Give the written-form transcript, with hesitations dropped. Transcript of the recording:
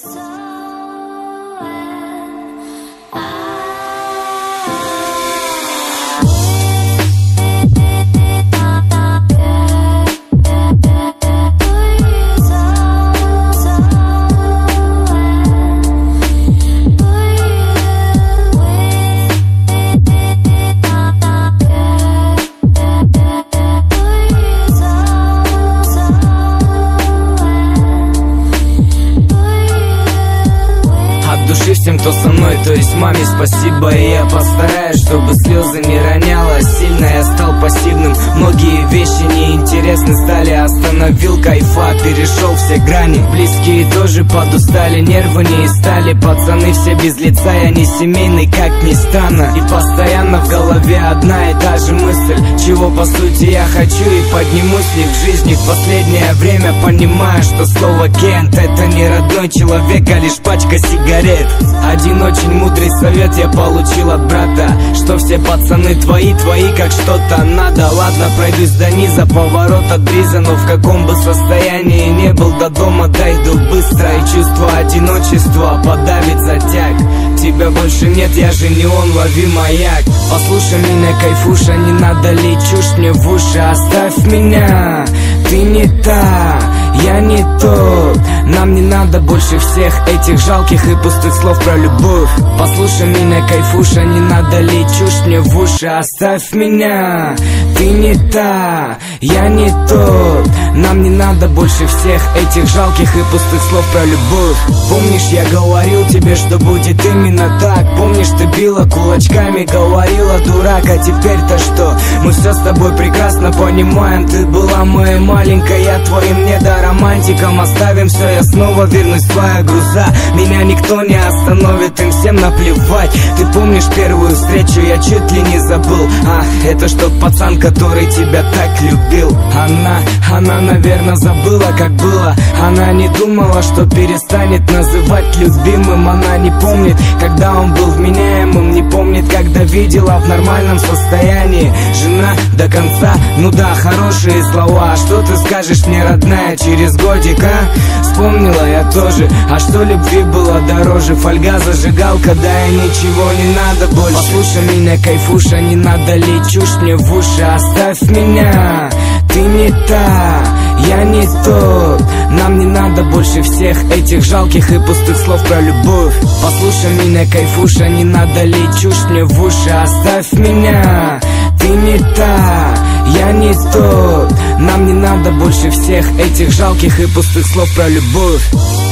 Всем, кто со мной, то есть маме спасибо. И я постараюсь, чтобы слезы не роняла сильно. Я стал пассивным, многие вещи неинтересны стали. Остановил кайфа, перешел все грани. Близкие тоже подустали, нервы не стали. Пацаны все без лица, я не семейный, как ни странно. И постоянно в голове одна и та же мысль, чего по сути я хочу и поднимусь ли в жизни. В последнее время понимаю, что слово Кент — это не родной человек, а лишь пачка сигарет. Один очень мудрый совет я получил от брата, что все пацаны твои, как что-то надо. Ладно, пройдусь до низа, поворот от бриза, но в каком бы состоянии не был, до дома дойду быстро. И чувство одиночества подавит затяг. Тебя больше нет, я же не он, лови маяк. Послушай меня, кайфуша, не надо лить чушь мне в уши. Оставь меня, ты не та, я не тот. Нам не надо больше всех этих жалких и пустых слов про любовь. Послушай меня, кайфуша, не надо лить чушь мне в уши. Оставь меня, ты не та, я не тот. Нам не надо больше всех этих жалких и пустых слов про любовь. Помнишь, я говорил тебе, что будет именно так? Помнишь, ты била кулачками, говорила дурак, а теперь-то что? Мы все с тобой прекрасно понимаем. Ты была моей маленькой, я твоим недоромантиком. Оставим все, я снова вернусь в свои груза. Меня никто не остановит, им всем наплевать. Ты помнишь первую встречу, я чуть ли не забыл. Это ж тот пацан, который тебя так любил. Она, наверное, забыла, как было. Она не думала, что перестанет называть любимым. Она не помнит, когда он был вменяемым. Не помнит, когда видела в нормальном состоянии. Жена до конца, ну да, хорошие слова. А что ты скажешь мне, родная, через годик, а? Вспомнила я тоже, а что любви было дороже? Фольга, зажигалка, да и ничего не надо больше. Послушай меня, кайфуша, не надо лить чушь мне в уши. Оставь меня, ты не та, я не тот. Нам не надо больше всех этих жалких и пустых слов про любовь. Послушай меня, кайфуша, не надо лить чушь мне в уши. Оставь меня, ты не та, я не тот. Нам не надо больше всех этих жалких и пустых слов про любовь.